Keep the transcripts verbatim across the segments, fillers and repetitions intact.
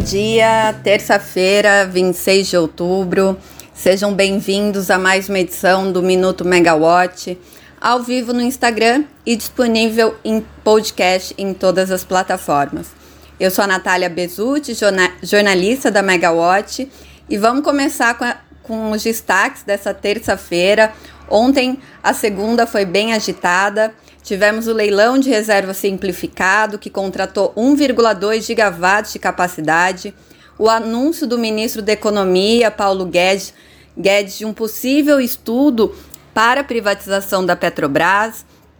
dia, terça-feira, vinte e seis de outubro. Sejam bem-vindos a mais uma edição do Minuto Megawatt, ao vivo no Instagram e disponível em podcast em todas as plataformas. Eu sou a Natália Bezutti, jorna- jornalista da Megawatt, e vamos começar com, a, com os destaques dessa terça-feira. Ontem, a segunda foi bem agitada. Tivemos o leilão de reserva simplificado, que contratou um vírgula dois gigawatts de capacidade, o anúncio do ministro da Economia, Paulo Guedes, Guedes, de um possível estudo para a privatização da Petrobras,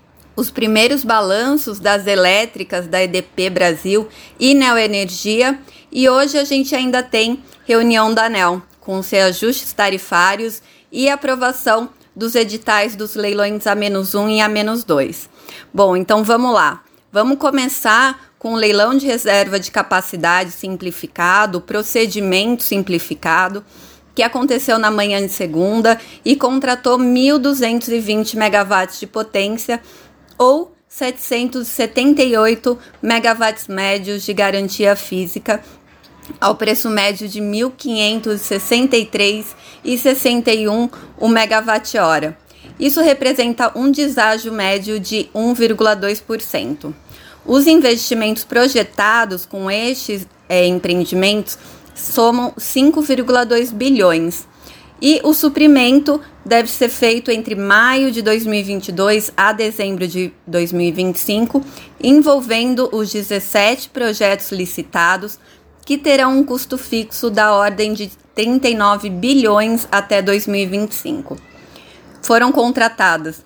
os primeiros balanços das elétricas da E D P Brasil e Neoenergia, e hoje a gente ainda tem reunião da ANEEL, com os reajustes tarifários e aprovação dos editais dos leilões A um e A dois. Bom, então vamos lá. Vamos começar com o leilão de reserva de capacidade simplificado, procedimento simplificado, que aconteceu na manhã de segunda e contratou mil duzentos e vinte megawatts de potência ou setecentos e setenta e oito megawatts médios de garantia física, ao preço médio de mil quinhentos e sessenta e três reais e sessenta e um centavos o megawatt-hora. Isso representa um deságio médio de um vírgula dois por cento. Os investimentos projetados com estes é, empreendimentos somam cinco vírgula dois bilhões. E o suprimento deve ser feito entre maio de dois mil e vinte e dois a dezembro de dois mil e vinte e cinco, envolvendo os dezessete projetos licitados, que terão um custo fixo da ordem de trinta e nove bilhões até dois mil e vinte e cinco. Foram contratadas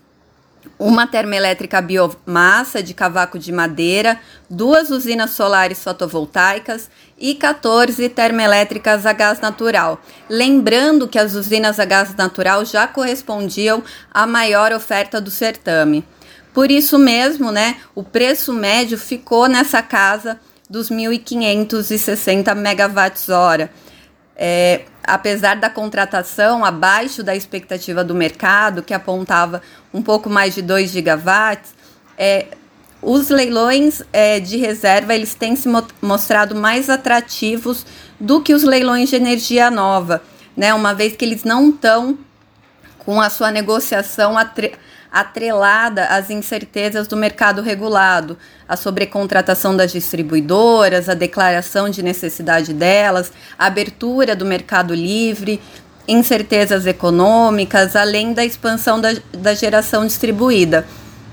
uma termoelétrica biomassa de cavaco de madeira, duas usinas solares fotovoltaicas e quatorze termoelétricas a gás natural. Lembrando que as usinas a gás natural já correspondiam à maior oferta do certame. Por isso mesmo, né, o preço médio ficou nessa casa dos mil quinhentos e sessenta megawatts-hora. É, apesar da contratação abaixo da expectativa do mercado, que apontava um pouco mais de dois gigawatts, é, os leilões é, de reserva eles têm se mo- mostrado mais atrativos do que os leilões de energia nova, né? Uma vez que eles não estão com a sua negociação atre- atrelada às incertezas do mercado regulado, a sobrecontratação das distribuidoras, a declaração de necessidade delas, a abertura do mercado livre, incertezas econômicas, além da expansão da, da geração distribuída.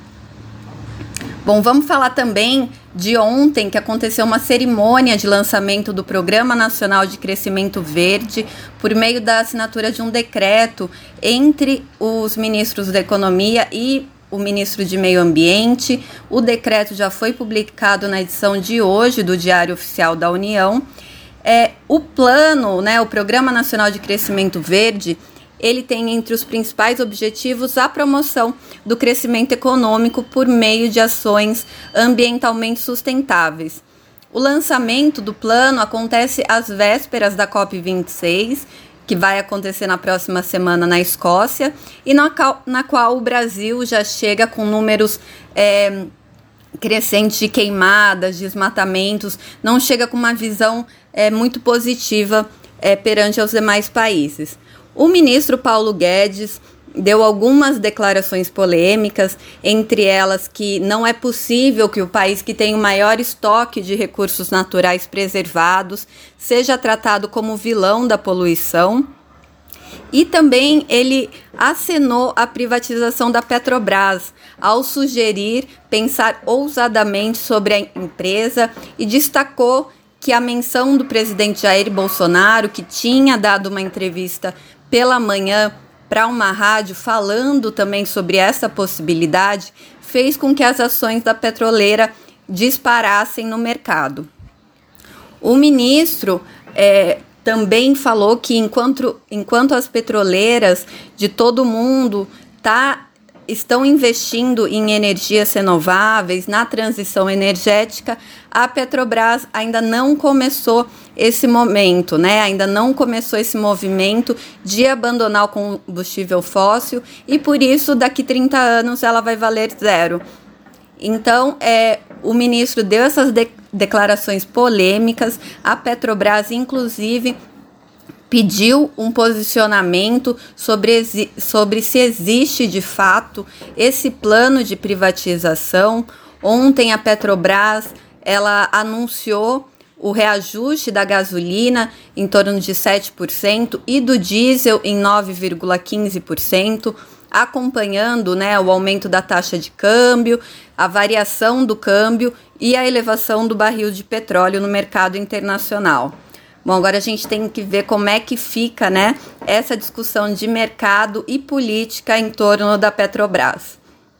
Bom, vamos falar também de ontem, que aconteceu uma cerimônia de lançamento do Programa Nacional de Crescimento Verde, por meio da assinatura de um decreto entre os ministros da Economia e o ministro de Meio Ambiente. O decreto já foi publicado na edição de hoje do Diário Oficial da União. É, o plano, né, o Programa Nacional de Crescimento Verde, ele tem entre os principais objetivos a promoção do crescimento econômico por meio de ações ambientalmente sustentáveis. O lançamento do plano acontece às vésperas da COP vinte e seis, que vai acontecer na próxima semana na Escócia, e na qual, na qual o Brasil já chega com números é, crescentes de queimadas, desmatamentos, não chega com uma visão é, muito positiva é, perante aos demais países. O ministro Paulo Guedes deu algumas declarações polêmicas, entre elas que não é possível que o país que tem o maior estoque de recursos naturais preservados seja tratado como vilão da poluição. E também ele acenou a privatização da Petrobras, ao sugerir pensar ousadamente sobre a empresa, e destacou que a menção do presidente Jair Bolsonaro, que tinha dado uma entrevista pela manhã para uma rádio falando também sobre essa possibilidade, fez com que as ações da petroleira disparassem no mercado. O ministro é, também falou que enquanto, enquanto as petroleiras de todo o mundo tá, estão investindo em energias renováveis, na transição energética, a Petrobras ainda não começou esse momento, né? Ainda não começou esse movimento de abandonar o combustível fóssil, e por isso daqui trinta anos ela vai valer zero. Então, é, o ministro deu essas de- declarações polêmicas. A Petrobras, inclusive, pediu um posicionamento sobre, sobre se existe de fato esse plano de privatização. Ontem a Petrobras ela anunciou o reajuste da gasolina em torno de sete por cento e do diesel em nove vírgula quinze por cento, acompanhando, né, o aumento da taxa de câmbio, a variação do câmbio e a elevação do barril de petróleo no mercado internacional. Bom, agora a gente tem que ver como é que fica, né, essa discussão de mercado e política em torno da Petrobras.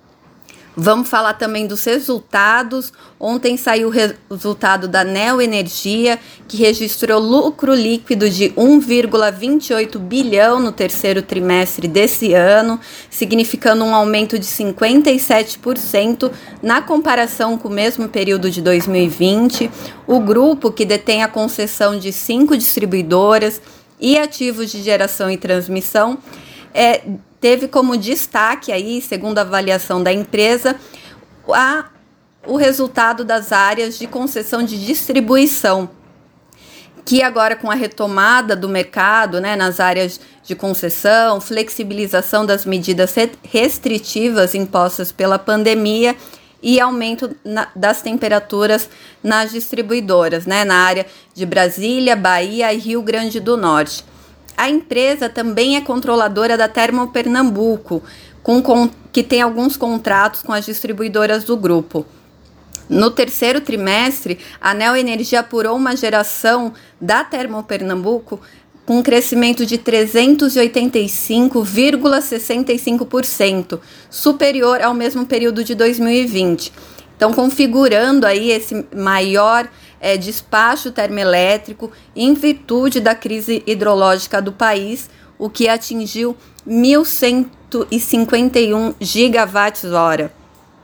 Vamos falar também dos resultados. Ontem saiu o resultado da Neoenergia, que registrou lucro líquido de um vírgula vinte e oito bilhão no terceiro trimestre desse ano, significando um aumento de cinquenta e sete por cento na comparação com o mesmo período de dois mil e vinte. O grupo, que detém a concessão de cinco distribuidoras e ativos de geração e transmissão, é teve como destaque aí, segundo a avaliação da empresa, a, o resultado das áreas de concessão de distribuição, que agora com a retomada do mercado, né, nas áreas de concessão, flexibilização das medidas restritivas impostas pela pandemia e aumento na, das temperaturas nas distribuidoras, né, na área de Brasília, Bahia e Rio Grande do Norte. A empresa também é controladora da Termopernambuco, com, com, que tem alguns contratos com as distribuidoras do grupo. No terceiro trimestre, a Neoenergia apurou uma geração da Termopernambuco com um crescimento de trezentos e oitenta e cinco vírgula sessenta e cinco por cento, superior ao mesmo período de dois mil e vinte. Então, configurando aí esse maior é, despacho termoelétrico em virtude da crise hidrológica do país, o que atingiu mil cento e cinquenta e um gigawatts-hora.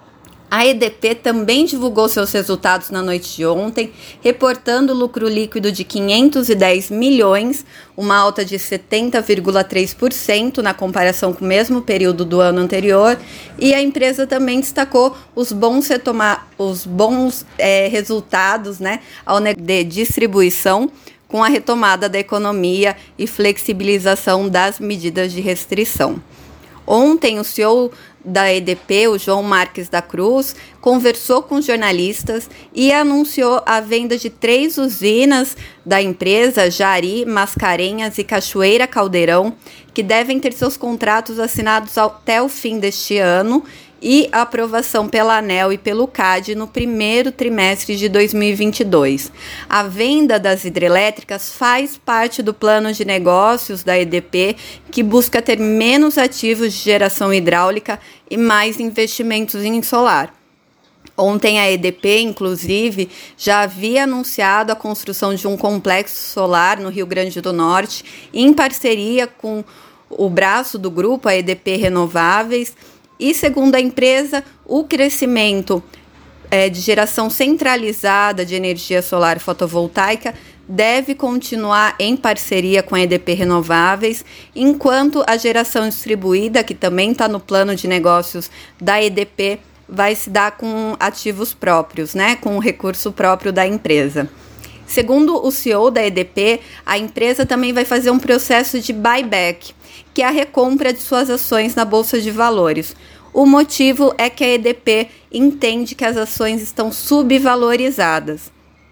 A E D P também divulgou seus resultados na noite de ontem, reportando lucro líquido de quinhentos e dez milhões, uma alta de setenta vírgula três por cento na comparação com o mesmo período do ano anterior, e a empresa também destacou os bons, retoma- os bons é, resultados, né, ao de distribuição, com a retomada da economia e flexibilização das medidas de restrição. Ontem, o C E O da E D P, o João Marques da Cruz, conversou com jornalistas e anunciou a venda de três usinas da empresa, Jari, Mascarenhas e Cachoeira Caldeirão, que devem ter seus contratos assinados até o fim deste ano e a aprovação pela ANEEL e pelo C A D no primeiro trimestre de dois mil e vinte e dois. A venda das hidrelétricas faz parte do plano de negócios da E D P, que busca ter menos ativos de geração hidráulica e mais investimentos em solar. Ontem a E D P, inclusive, já havia anunciado a construção de um complexo solar no Rio Grande do Norte, em parceria com o braço do grupo, a E D P Renováveis. E, segundo a empresa, o crescimento é, de geração centralizada de energia solar fotovoltaica deve continuar em parceria com a E D P Renováveis, enquanto a geração distribuída, que também está no plano de negócios da E D P, vai se dar com ativos próprios, né, com o recurso próprio da empresa. Segundo o C E O da E D P, a empresa também vai fazer um processo de buyback, que é a recompra de suas ações na Bolsa de Valores. O motivo é que a E D P entende que as ações estão subvalorizadas.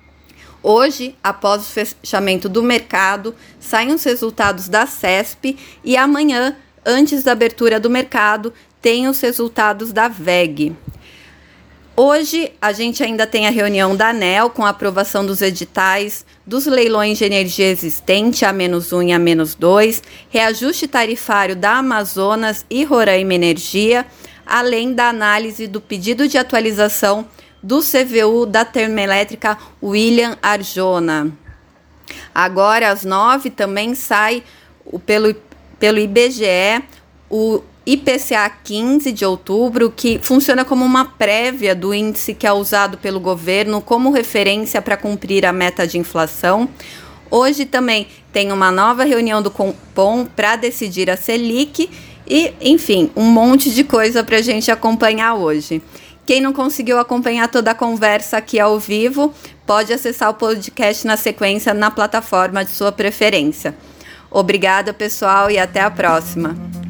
Hoje, após o fechamento do mercado, saem os resultados da C E S P e amanhã, antes da abertura do mercado, tem os resultados da V E G. Hoje, a gente ainda tem a reunião da ANEEL com a aprovação dos editais dos leilões de energia existente, A menos um e A menos dois, reajuste tarifário da Amazonas e Roraima Energia, além da análise do pedido de atualização do C V U da termoelétrica William Arjona. Agora, às nove, também sai pelo, pelo I B G E o I P C A quinze de outubro, que funciona como uma prévia do índice que é usado pelo governo como referência para cumprir a meta de inflação. Hoje também tem uma nova reunião do Copom para decidir a Selic e, enfim, um monte de coisa para a gente acompanhar hoje. Quem não conseguiu acompanhar toda a conversa aqui ao vivo, pode acessar o podcast na sequência na plataforma de sua preferência. Obrigada, pessoal, e até a próxima!